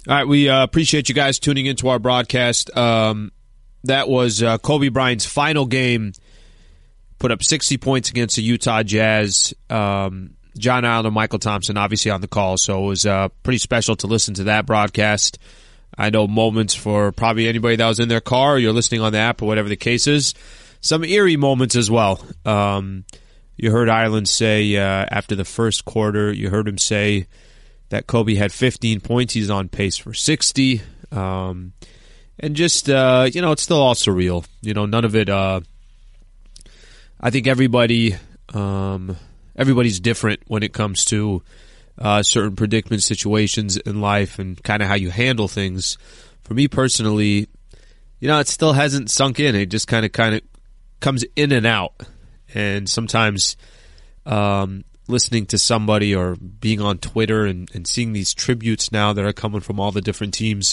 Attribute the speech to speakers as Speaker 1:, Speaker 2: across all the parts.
Speaker 1: All right, we appreciate you guys tuning into our broadcast. That was Kobe Bryant's final game. Put up 60 points against the Utah Jazz. John Allen and Michael Thompson obviously on the call, so it was pretty special to listen to that broadcast. I know moments for probably anybody that was in their car or you're listening on the app or whatever the case is. Some eerie moments as well. You heard Ireland say after the first quarter, you heard him say that Kobe had 15 points. He's on pace for 60. And just, it's still all surreal. None of it, I think everybody's different when it comes to certain predicament situations in life and kind of how you handle things. For me personally, it still hasn't sunk in. It just kind of comes in and out. And sometimes listening to somebody or being on Twitter and seeing these tributes now that are coming from all the different teams,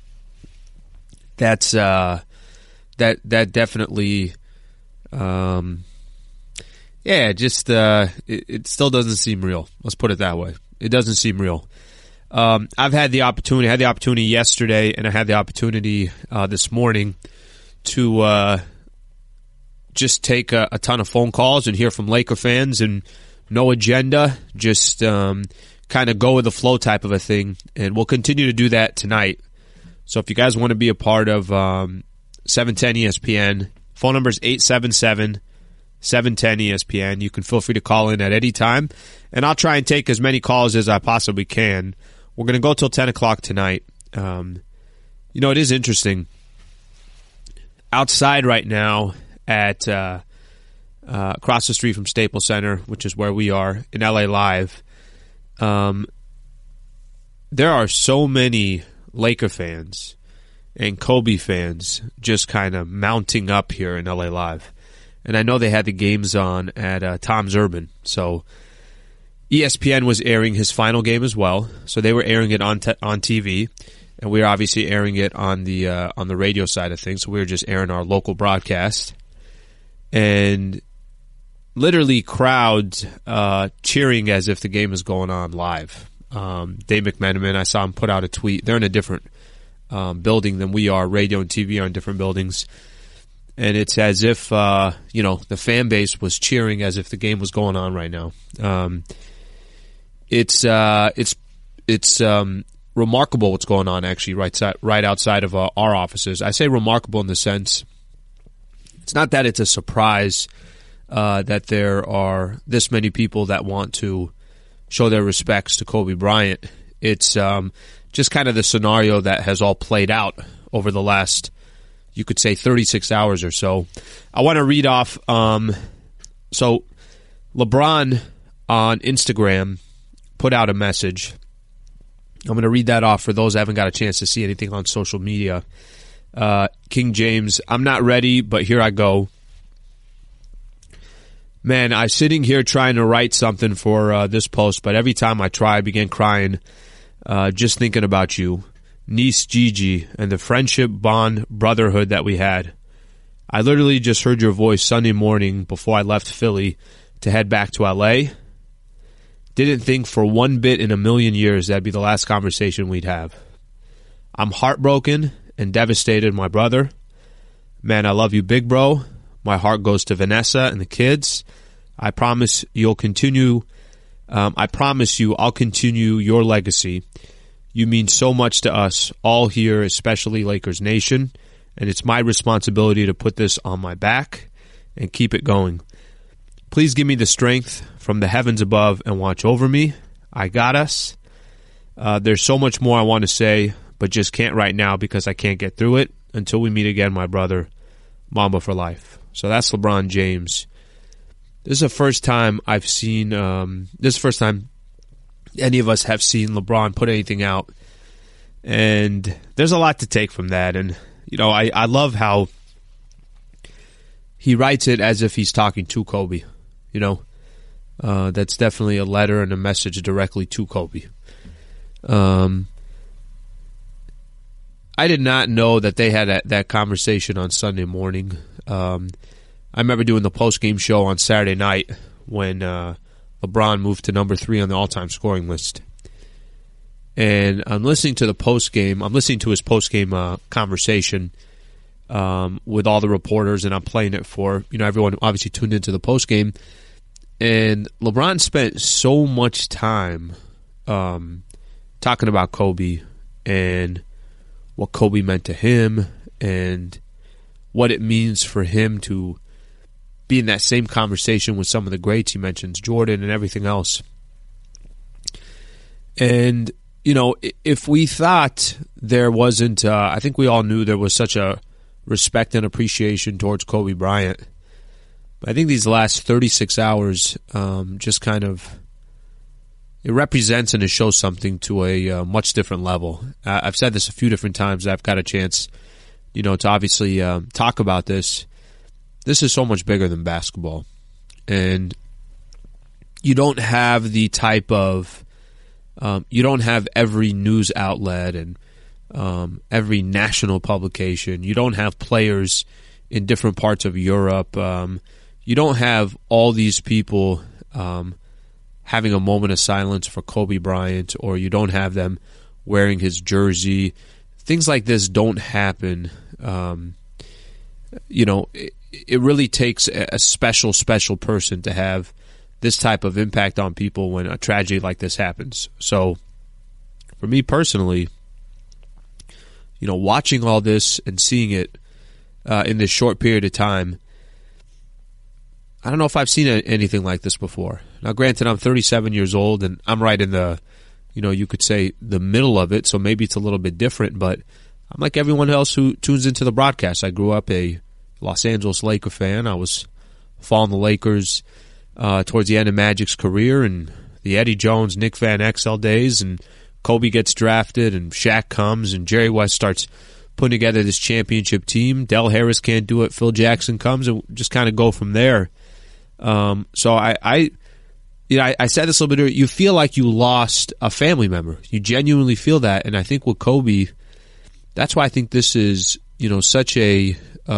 Speaker 1: that definitely, it still doesn't seem real. Let's put it that way. It doesn't seem real. I've had the opportunity yesterday, and I had the opportunity this morning to just take a ton of phone calls and hear from Laker fans, and no agenda, just kind of go with the flow type of a thing. And we'll continue to do that tonight. So if you guys want to be a part of 710 ESPN, phone number is 877-710 ESPN. You can feel free to call in at any time, and I'll try and take as many calls as I possibly can. We're going to go till 10 o'clock tonight. It is interesting. Outside right now at across the street from Staples Center, which is where we are in LA Live, there are so many Laker fans and Kobe fans just kind of mounting up here in LA Live. And I know they had the games on at Tom's Urban. So ESPN was airing his final game as well. So they were airing it on TV. And we were obviously airing it on the radio side of things. So we were just airing our local broadcast. And literally crowds cheering as if the game is going on live. Dave McMenamin, I saw him put out a tweet. They're in a different building than we are. Radio and TV are in different buildings. And it's as if, the fan base was cheering as if the game was going on right now. It's remarkable what's going on actually right outside of our offices. I say remarkable in the sense, it's not that it's a surprise that there are this many people that want to show their respects to Kobe Bryant. It's just kind of the scenario that has all played out over the last, you could say, 36 hours or so. I want to read off. So LeBron on Instagram put out a message. I'm going to read that off for those that haven't got a chance to see anything on social media. King James, I'm not ready, but here I go. Man, I'm sitting here trying to write something for this post, but every time I try, I begin crying just thinking about you, niece Gigi, and the friendship, bond, brotherhood that we had. I literally just heard your voice Sunday morning before I left Philly to head back to LA. Didn't think for one bit in a million years that'd be the last conversation we'd have. I'm heartbroken and devastated, my brother. Man, I love you, big bro. My heart goes to Vanessa and the kids. I promise I'll continue your legacy. You mean so much to us all here, especially Lakers Nation, and it's my responsibility to put this on my back and keep it going. Please give me the strength from the heavens above and watch over me. I got us. There's so much more I want to say, but just can't right now because I can't get through it. Until we meet again, my brother. Mamba for life. So that's LeBron James. This is the first time I've seen, this is the first time any of us have seen LeBron put anything out. And there's a lot to take from that. And, I love how he writes it as if he's talking to Kobe. That's definitely a letter and a message directly to Kobe. I did not know that they had that conversation on Sunday morning. I remember doing the post-game show on Saturday night when LeBron moved to number 3 on the all-time scoring list. and I'm listening to the post game. I'm listening to his post game conversation with all the reporters, and I'm playing it for everyone obviously tuned into the post game. And LeBron spent so much time talking about Kobe and what Kobe meant to him and what it means for him to be in that same conversation with some of the greats. He mentions Jordan and everything else. And, if we thought there wasn't, I think we all knew there was such a respect and appreciation towards Kobe Bryant. But I think these last 36 hours just kind of, it represents and it shows something to a much different level. I've said this a few different times. I've got a chance, to obviously talk about this. This is so much bigger than basketball. And you don't have the type of, you don't have every news outlet and every national publication. You don't have players in different parts of Europe. You don't have all these people having a moment of silence for Kobe Bryant, or you don't have them wearing his jersey. Things like this don't happen. It really takes a special person to have this type of impact on people when a tragedy like this happens. So, for me personally, watching all this and seeing it in this short period of time, I don't know if I've seen anything like this before. Now, granted, I'm 37 years old, and I'm right in the, you could say the middle of it, so maybe it's a little bit different, but I'm like everyone else who tunes into the broadcast. I grew up a Los Angeles Laker fan. I was following the Lakers towards the end of Magic's career and the Eddie Jones, Nick Van Exel days, and Kobe gets drafted and Shaq comes and Jerry West starts putting together this championship team. Del Harris can't do it. Phil Jackson comes, and just kind of go from there. So I said this a little bit earlier. You feel like you lost a family member. You genuinely feel that, and I think with Kobe, that's why I think this is such a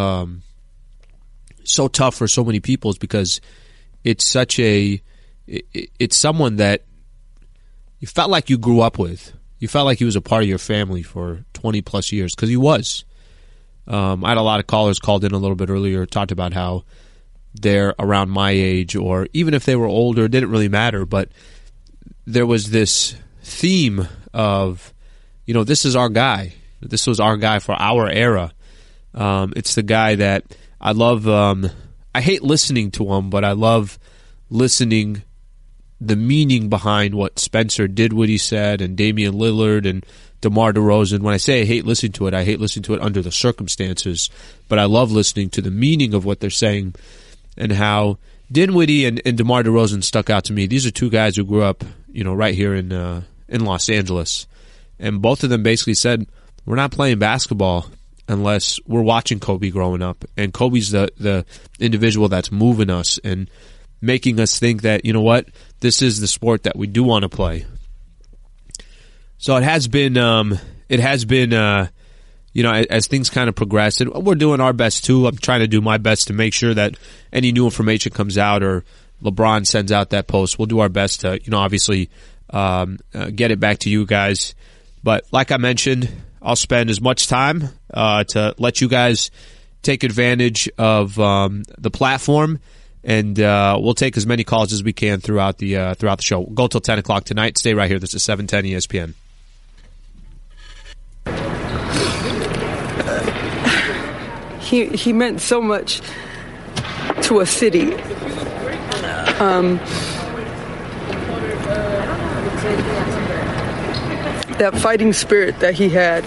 Speaker 1: so tough for so many people, is because it's such it's someone that you felt like you grew up with. You felt like he was a part of your family for 20 plus years, because he was. I had a lot of callers called in a little bit earlier, talked about how they're around my age, or even if they were older, it didn't really matter. But there was this theme of, this is our guy. This was our guy for our era. It's the guy that I love. I hate listening to him, but I love listening the meaning behind what Spencer Dinwiddie said, and Damian Lillard and DeMar DeRozan. When I say I hate listening to it, I hate listening to it under the circumstances, but I love listening to the meaning of what they're saying, and how Dinwiddie and DeMar DeRozan stuck out to me. These are two guys who grew up, right here in Los Angeles, and both of them basically said, we're not playing basketball unless we're watching Kobe growing up, and Kobe's the individual that's moving us and making us think that, this is the sport that we do want to play. So it has been, as things kind of progress, and we're doing our best too. I'm trying to do my best to make sure that any new information comes out, or LeBron sends out that post, we'll do our best to, obviously, get it back to you guys. But like I mentioned, I'll spend as much time to let you guys take advantage of the platform, and we'll take as many calls as we can throughout the show. We'll go till 10 o'clock tonight. Stay right here. This is 710 ESPN.
Speaker 2: He meant so much to a city. That fighting spirit that he had,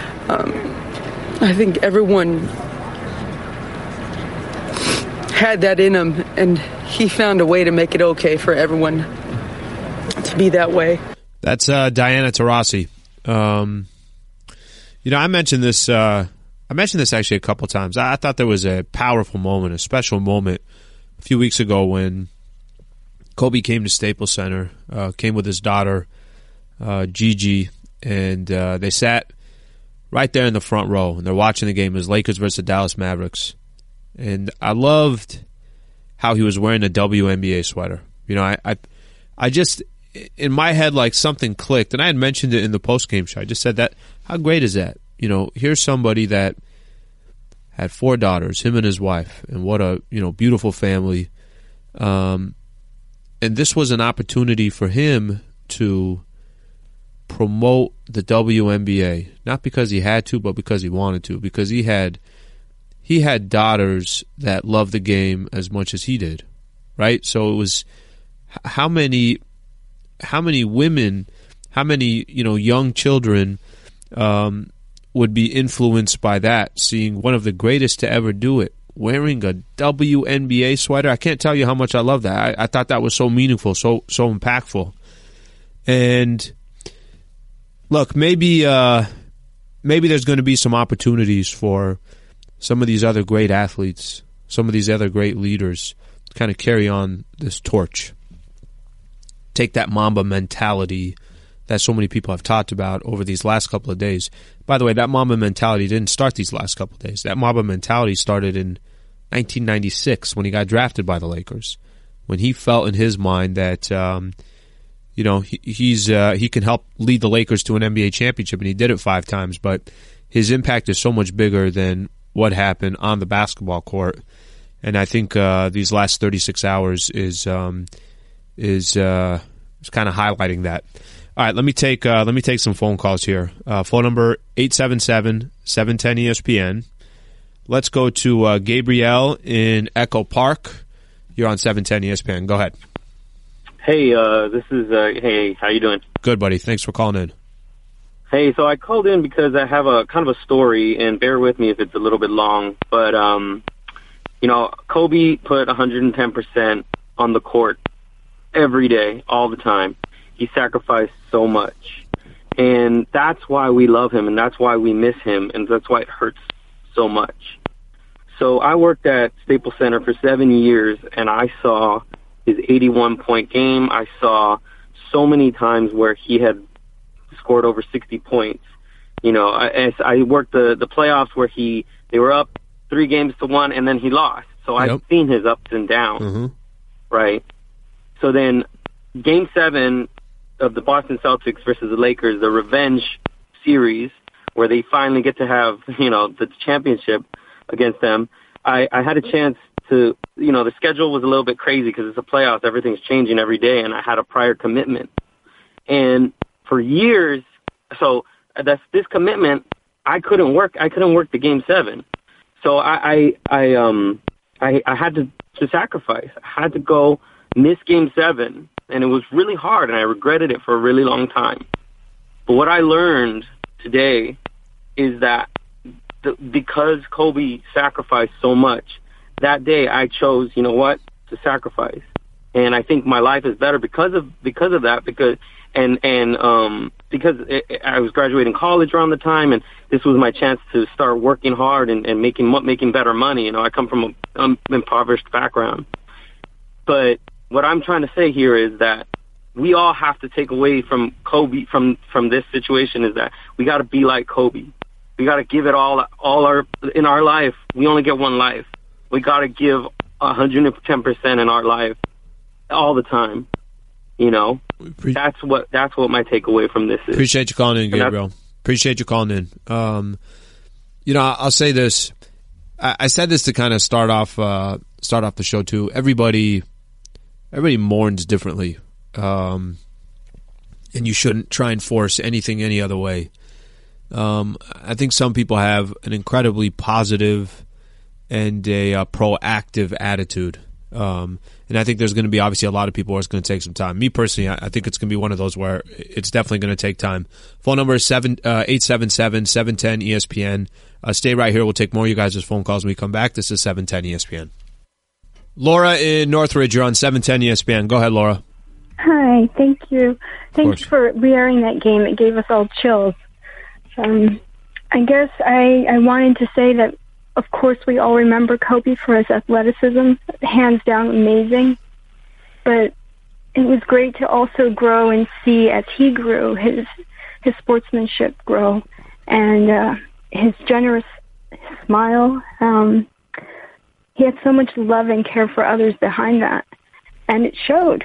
Speaker 2: I think everyone had that in him, and he found a way to make it okay for everyone to be that way.
Speaker 1: That's Diana Taurasi. I mentioned this. I mentioned this actually a couple times. I thought there was a powerful moment, a special moment, a few weeks ago when Kobe came to Staples Center, came with his daughter, Gigi, and they sat right there in the front row, and they're watching the game. It was Lakers versus the Dallas Mavericks. And I loved how he was wearing a WNBA sweater. I just, in my head, like something clicked, and I had mentioned it in the post-game show. I just said that, how great is that? You know, here's somebody that had 4 daughters, him and his wife, and what a, you know, beautiful family. And this was an opportunity for him to promote the WNBA, not because he had to, but because he wanted to, because he had daughters that loved the game as much as he did, right? So it was how many women, how many, you know, young children would be influenced by that, seeing one of the greatest to ever do it wearing a WNBA sweater. I can't tell you how much I love that. I thought that was so meaningful, so impactful. And look, maybe there's going to be some opportunities for some of these other great athletes, some of these other great leaders to kind of carry on this torch. Take that Mamba mentality that so many people have talked about over these last couple of days. By the way, that Mamba mentality didn't start these last couple of days. That Mamba mentality started in 1996 when he got drafted by the Lakers, when he felt in his mind that you know, he can help lead the Lakers to an NBA championship, and he did it 5 times. But his impact is so much bigger than what happened on the basketball court. And I think these last 36 hours is kind of highlighting that. All right, let me take some phone calls here. Phone number 877-710-ESPN. Let's go to Gabrielle in Echo Park. You're on 710 ESPN. Go ahead.
Speaker 3: Hey, this is, hey, how you doing?
Speaker 1: Good, buddy. Thanks for calling in.
Speaker 3: Hey, so I called in because I have a kind of a story, and bear with me if it's a little bit long, but, you know, Kobe put 110% on the court every day, all the time. He sacrificed so much, and that's why we love him, and that's why we miss him, and that's why it hurts so much. So I worked at Staples Center for 7 years, and I saw his 81-point game. I saw so many times where he had scored over 60 points. You know, I worked the playoffs where they were up 3-1, and then he lost. So I've seen his ups and downs, right? So then Game 7 of the Boston Celtics versus the Lakers, the revenge series, where they finally get to have, you know, the championship against them, I had a chance to, you know, the schedule was a little bit crazy because it's the playoffs, everything's changing every day, and I had a prior commitment. And for years, so this commitment, I couldn't work the Game 7. So I had to sacrifice. I had to go miss Game 7, and it was really hard, and I regretted it for a really long time. But what I learned today is that because Kobe sacrificed so much, that day I chose, you know what, to sacrifice. And I think my life is better because of that, because I was graduating college around the time, and this was my chance to start working hard and making better money. You know, I come from an impoverished background. But what I'm trying to say here is that we all have to take away from Kobe, from this situation, is that we got to be like Kobe. We got to give it all in our life. We only get one life. We got to give 110% in our life all the time. You know, that's what my takeaway from this is.
Speaker 1: Appreciate you calling in, Gabriel. Appreciate you calling in. You know, I'll say this. I said this to kind of start off the show too. Everybody mourns differently, and you shouldn't try and force anything any other way. I think some people have an incredibly positive and a proactive attitude. And I think there's going to be obviously a lot of people where it's going to take some time. Me personally, I think it's going to be one of those where it's definitely going to take time. Phone number is 877-710-ESPN. Stay right here. We'll take more of you guys' phone calls when we come back. This is 710 ESPN. Laura in Northridge, you're on 710 ESPN. Go ahead, Laura.
Speaker 4: Hi, thank you. Thanks for re-airing that game. It gave us all chills. I guess I wanted to say that, of course, we all remember Kobe for his athleticism, hands down amazing. But it was great to also grow and see, as he grew, his sportsmanship grow, and his generous smile. He had so much love and care for others behind that, and it showed.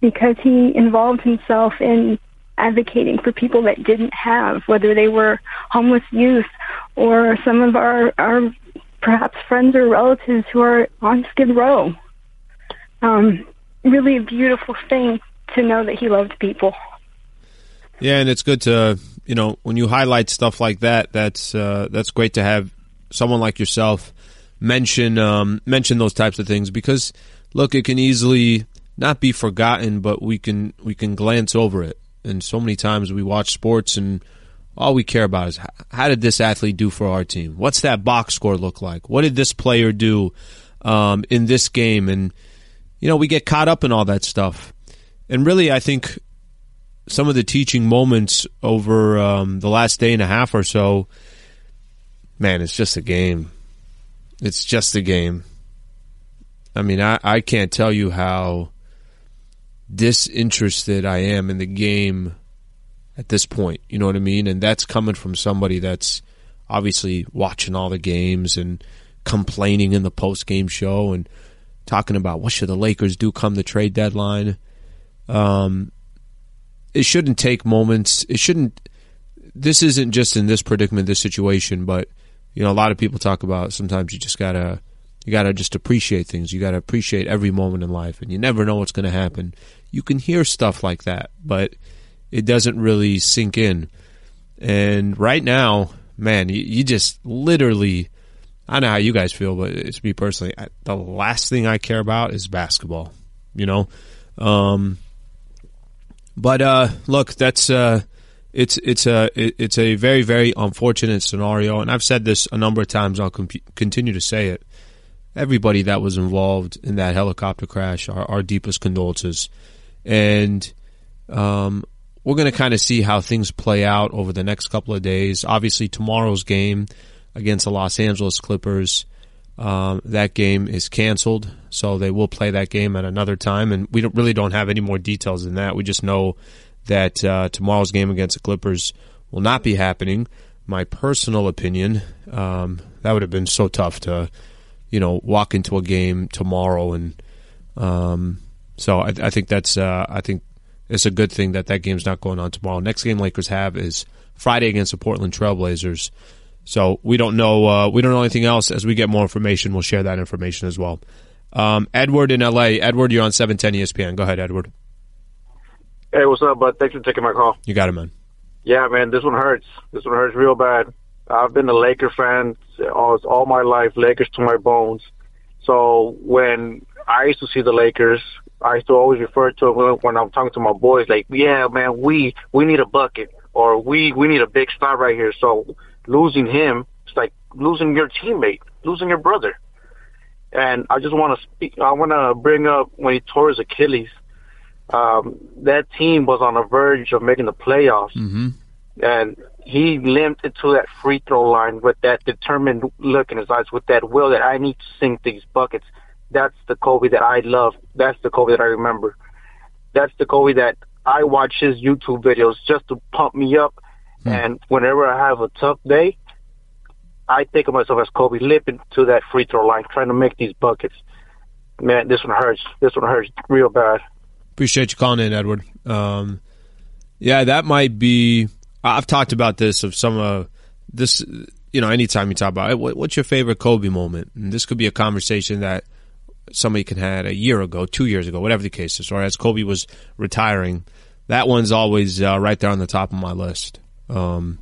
Speaker 4: because he involved himself in advocating for people that didn't have, whether they were homeless youth or some of our perhaps friends or relatives who are on Skid Row. Really a beautiful thing to know that he loved people.
Speaker 1: Yeah, and it's good to, when you highlight stuff like that, that's great to have someone like yourself mention those types of things, because look, it can easily not be forgotten, but we can glance over it. And so many times we watch sports and all we care about is how did this athlete do for our team? What's that box score look like? What did this player do in this game? And we get caught up in all that stuff. And really, I think some of the teaching moments over the last day and a half or so, man, it's just a game. It's just a game. I mean, I can't tell you how disinterested I am in the game at this point. You know what I mean? And that's coming from somebody that's obviously watching all the games and complaining in the post-game show and talking about what should the Lakers do come the trade deadline. It shouldn't take moments. This isn't just in this predicament, this situation, but a lot of people talk about sometimes you just gotta just appreciate things. You gotta appreciate every moment in life, and you never know what's gonna happen. You can hear stuff like that, but it doesn't really sink in. And right now, man, you just literally, I don't know how you guys feel, but it's me personally, the last thing I care about is basketball, But look, that's it's a very, very unfortunate scenario, and I've said this a number of times. I'll continue to say it. Everybody that was involved in that helicopter crash, our deepest condolences, and we're going to kind of see how things play out over the next couple of days. Obviously, tomorrow's game against the Los Angeles Clippers, that game is canceled, so they will play that game at another time, and we really don't have any more details than that. We just know that tomorrow's game against the Clippers will not be happening. My personal opinion, that would have been so tough to, walk into a game tomorrow, and so I think that's I think it's a good thing that game's not going on tomorrow. Next game Lakers have is Friday against the Portland Trailblazers. So we don't know anything else. As we get more information, we'll share that information as well. Edward in LA. Edward, you're on 710 ESPN. Go ahead, Edward.
Speaker 5: Hey, what's up, bud? Thanks for taking my call.
Speaker 1: You got it, man.
Speaker 5: Yeah, man, this one hurts. This one hurts real bad. I've been a Laker fan all my life, Lakers to my bones. So when I used to see the Lakers, I used to always refer to it when I'm talking to my boys, like, yeah, man, we need a bucket, or we need a big star right here. So losing him, it's like losing your teammate, losing your brother. And I just want to bring up when he tore his Achilles. That team was on the verge of making the playoffs. Mm-hmm. And he limped into that free throw line with that determined look in his eyes, with that will that I need to sink these buckets. That's the Kobe that I love. That's the Kobe that I remember. That's the Kobe that I watch his YouTube videos just to pump me up. And whenever I have a tough day, I think of myself as Kobe, limping to that free throw line, trying to make these buckets. Man, this one hurts. This one hurts real bad.
Speaker 1: Appreciate you calling in, Edward. Yeah, that might be. I've talked about this of some of this. Anytime you talk about it, what's your favorite Kobe moment, and this could be a conversation that somebody can have a year ago, 2 years ago, whatever the case is, or as Kobe was retiring. That one's always right there on the top of my list. You're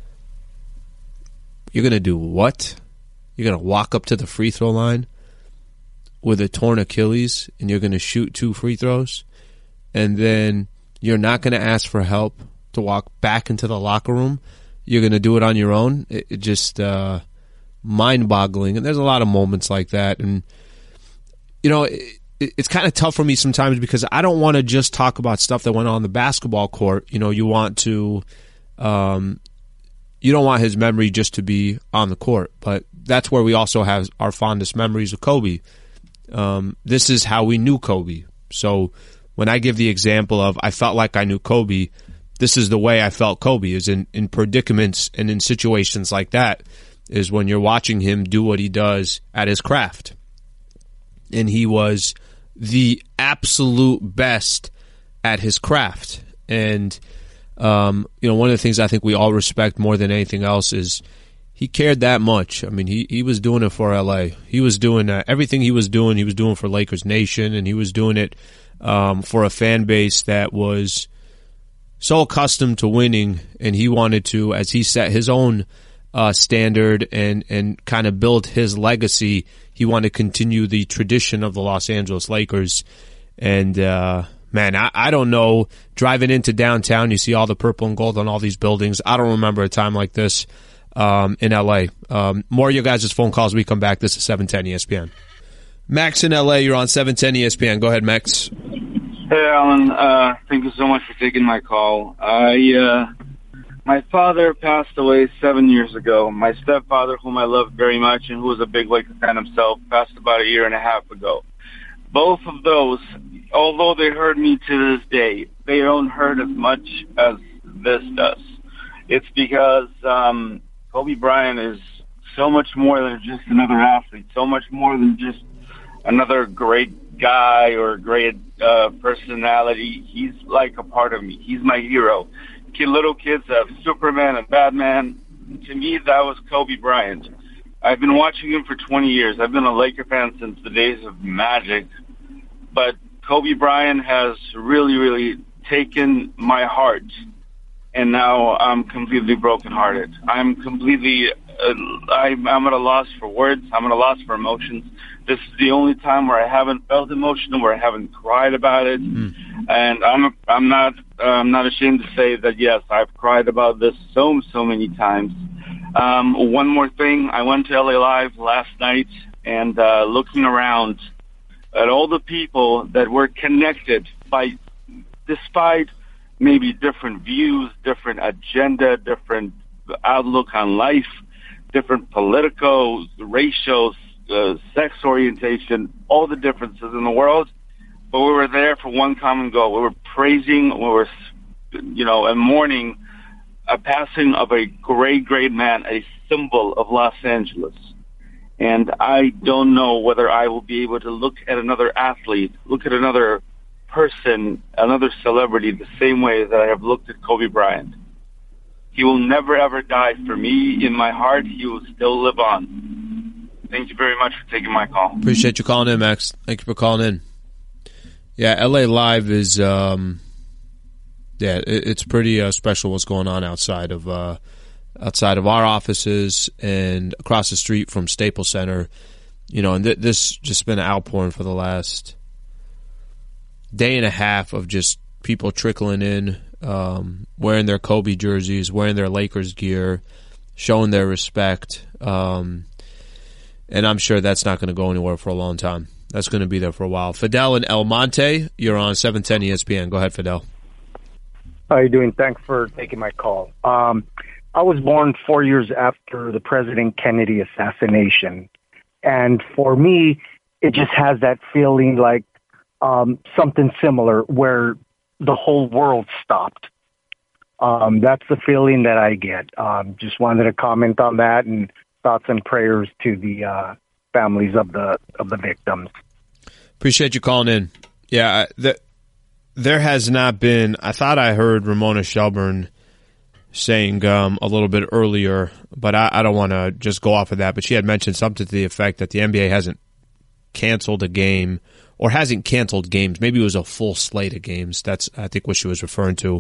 Speaker 1: going to do what? You're going to walk up to the free throw line with a torn Achilles and you're going to shoot 2 free throws, and then you're not going to ask for help to walk back into the locker room. You're going to do it on your own. It just mind-boggling. And there's a lot of moments like that. And, it's kind of tough for me sometimes because I don't want to just talk about stuff that went on the basketball court. You want to you don't want his memory just to be on the court, but that's where we also have our fondest memories of Kobe. This is how we knew Kobe. So when I give the example of I felt like I knew Kobe, this is the way I felt Kobe, is in predicaments and in situations like that, is when you're watching him do what he does at his craft. And he was the absolute best at his craft. And, one of the things I think we all respect more than anything else is he cared that much. I mean, he was doing it for LA. He was doing everything he was doing for Lakers Nation, and he was doing it for a fan base that was so accustomed to winning, and he wanted to, as he set his own standard and kind of build his legacy, he wanted to continue the tradition of the Los Angeles Lakers. And man, I don't know, driving into downtown, you see all the purple and gold on all these buildings. I don't remember a time like this in LA. More of your guys' phone calls when we come back. This is 710 ESPN. Max in LA, you're on 710 ESPN. Go ahead, Max.
Speaker 6: Hey, Alan. Thank you so much for taking my call. My father passed away 7 years ago. My stepfather, whom I loved very much and who was a big Lakers fan himself, passed about a year and a half ago. Both of those, although they hurt me to this day, they don't hurt as much as this does. It's because Kobe Bryant is so much more than just another athlete, so much more than just another great guy or great personality. He's like a part of me. He's my hero. Little kids have Superman and Batman. To me, that was Kobe Bryant. I've been watching him for 20 years. I've been a Laker fan since the days of Magic. But Kobe Bryant has really, really taken my heart. And now I'm completely brokenhearted. I'm at a loss for words. I'm at a loss for emotions. This is the only time where I haven't felt emotional, where I haven't cried about it. And I'm not ashamed to say that, yes, I've cried about this so many times. One more thing. I went to LA Live last night and looking around at all the people that were connected despite maybe different views, different agenda, different outlook on life, different political, racial, sex orientation, all the differences in the world. But we were there for one common goal. We were praising, and mourning a passing of a great man, a symbol of Los Angeles. And I don't know whether I will be able to look at another athlete, look at another person, another celebrity the same way that I have looked at Kobe Bryant. He will never, ever die. For me, in my heart, he will still live on. Thank you very much for taking my call.
Speaker 1: Appreciate you calling in, Max. Thank you for calling in. Yeah, LA Live is, it's pretty special what's going on outside of our offices and across the street from Staples Center. And this just been an outpouring for the last day and a half of just people trickling in, wearing their Kobe jerseys, wearing their Lakers gear, showing their respect. And I'm sure that's not going to go anywhere for a long time. That's going to be there for a while. Fidel in El Monte, you're on 710 ESPN. Go ahead, Fidel.
Speaker 7: How are you doing? Thanks for taking my call. I was born 4 years after the President Kennedy assassination. And for me, it just has that feeling like something similar where the whole world stopped. That's the feeling that I get. Just wanted to comment on that, and thoughts and prayers to the families of the victims.
Speaker 1: Appreciate you calling in. Yeah, there has not been. I thought I heard Ramona Shelburne saying a little bit earlier, but I don't want to just go off of that. But she had mentioned something to the effect that the NBA hasn't canceled a game or hasn't canceled games. Maybe it was a full slate of games. That's, I think, what she was referring to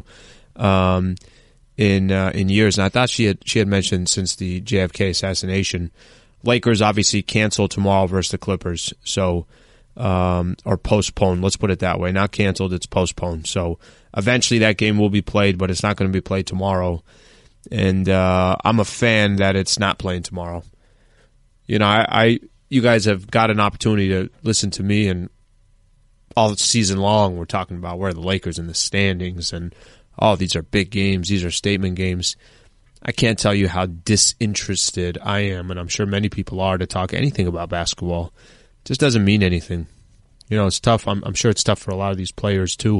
Speaker 1: in years. And I thought she had mentioned since the JFK assassination. Lakers obviously canceled tomorrow versus the Clippers, so or postponed. Let's put it that way. Not canceled, it's postponed. So eventually that game will be played, but it's not going to be played tomorrow. And I'm a fan that it's not playing tomorrow. You guys have got an opportunity to listen to me, and all season long we're talking about where the Lakers in the standings, and these are big games, these are statement games. I can't tell you how disinterested I am, and I'm sure many people are, to talk anything about basketball. It just doesn't mean anything. It's tough. I'm sure it's tough for a lot of these players too,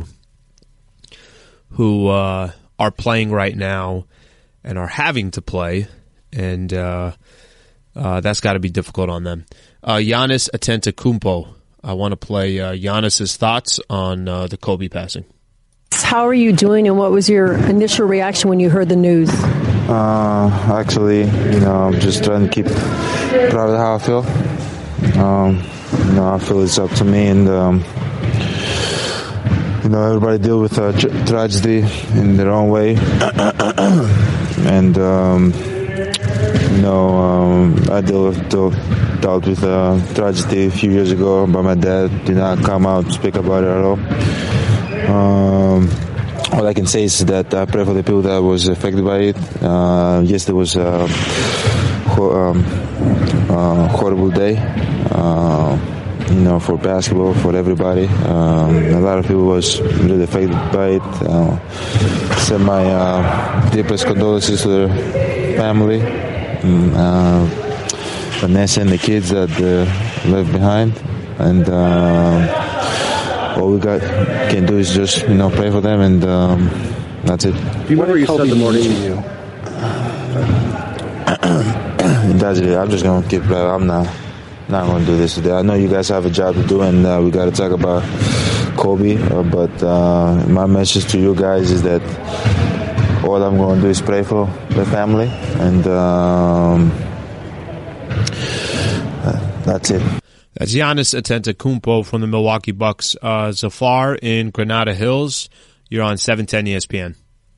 Speaker 1: who are playing right now and are having to play, and that's got to be difficult on them. Giannis Antetokounmpo. I want to play Giannis's thoughts on the Kobe passing.
Speaker 8: How are you doing, and what was your initial reaction when you heard the news?
Speaker 9: Actually, I'm just trying to keep proud of how I feel. I feel it's up to me, and everybody deal with tragedy in their own way. And I dealt with tragedy a few years ago, but my dad did not come out to speak about it at all. All I can say is that I pray for the people that was affected by it. Yes, there was a horrible day, for basketball, for everybody. A lot of people was really affected by it. Send my deepest condolences to their family, Vanessa and the kids that left behind, and all we can do is just pray for them, and that's it.
Speaker 10: Do you remember you said the morning to you?
Speaker 9: That's it. I'm just gonna keep. I'm not gonna do this today. I know you guys have a job to do, and we got to talk about Kobe. But my message to you guys is that all I'm gonna do is pray for the family, and that's it.
Speaker 1: That's Giannis Antetokounmpo from the Milwaukee Bucks. Zafar in Granada Hills. You're on 710 ESPN.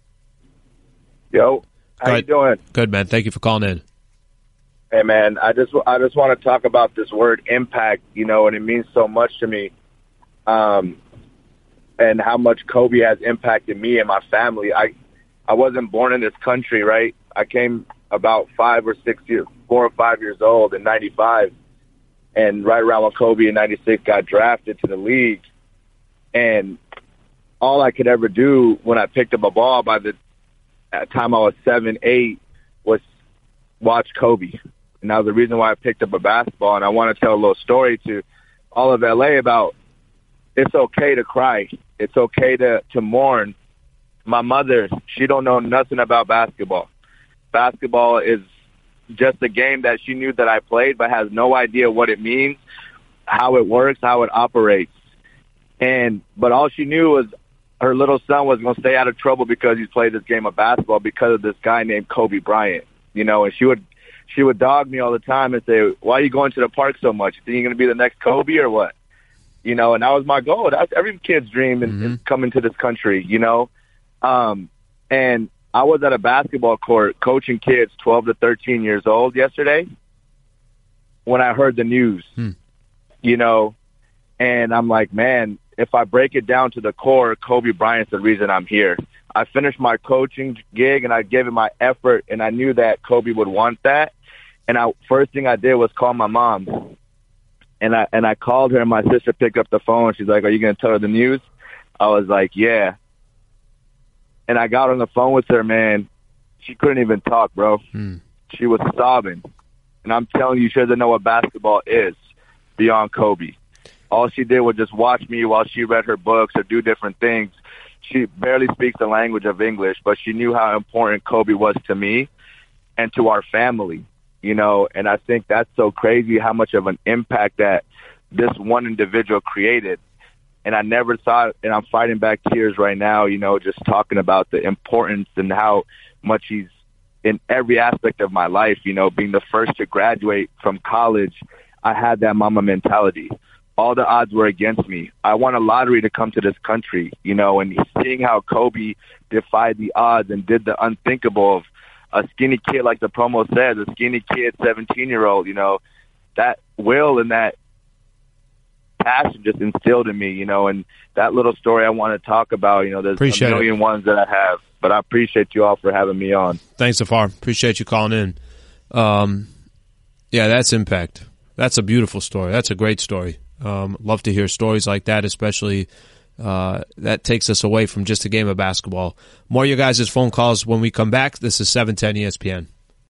Speaker 11: Yo, how you doing?
Speaker 1: Good, man. Thank you for calling in.
Speaker 11: Hey, man, I just want to talk about this word impact, and it means so much to me, and how much Kobe has impacted me and my family. I wasn't born in this country, right? I came about 4 or 5 years old in 95. And right around when Kobe in 96 got drafted to the league. And all I could ever do when I picked up a ball by the time I was 7, 8 was watch Kobe. And that was the reason why I picked up a basketball. And I want to tell a little story to all of LA about it's okay to cry. It's okay to mourn. My mother, she don't know nothing about basketball. Basketball is just a game that she knew that I played, but has no idea what it means, how it works, how it operates. But all she knew was her little son was going to stay out of trouble because he's played this game of basketball because of this guy named Kobe Bryant, and she would dog me all the time and say, why are you going to the park so much? You think you're going to be the next Kobe or what? And that was my goal. That's every kid's dream in coming to this country, and I was at a basketball court coaching kids 12 to 13 years old yesterday when I heard the news, and I'm like, man, if I break it down to the core, Kobe Bryant's the reason I'm here. I finished my coaching gig and I gave it my effort, and I knew that Kobe would want that. And first thing I did was call my mom, and I called her, and my sister picked up the phone. She's like, are you going to tell her the news? I was like, yeah. And I got on the phone with her, man. She couldn't even talk, bro. She was sobbing. And I'm telling you, she doesn't know what basketball is beyond Kobe. All she did was just watch me while she read her books or do different things. She barely speaks the language of English, but she knew how important Kobe was to me and to our family, And I think that's so crazy how much of an impact that this one individual created. And I never thought, and I'm fighting back tears right now, just talking about the importance and how much he's in every aspect of my life, being the first to graduate from college. I had that mama mentality. All the odds were against me. I won a lottery to come to this country, and seeing how Kobe defied the odds and did the unthinkable of a skinny kid, like the promo says, a skinny kid, 17-year-old, that will and that passion just instilled in me, and that little story I want to talk about, there's a million ones that I have, but I appreciate you all for having me on.
Speaker 1: Thanks, Zafar. Appreciate you calling in. Yeah, that's impact. That's a beautiful story. That's a great story. Love to hear stories like that, especially that takes us away from just a game of basketball. More of your guys' phone calls when we come back. This is 710 ESPN.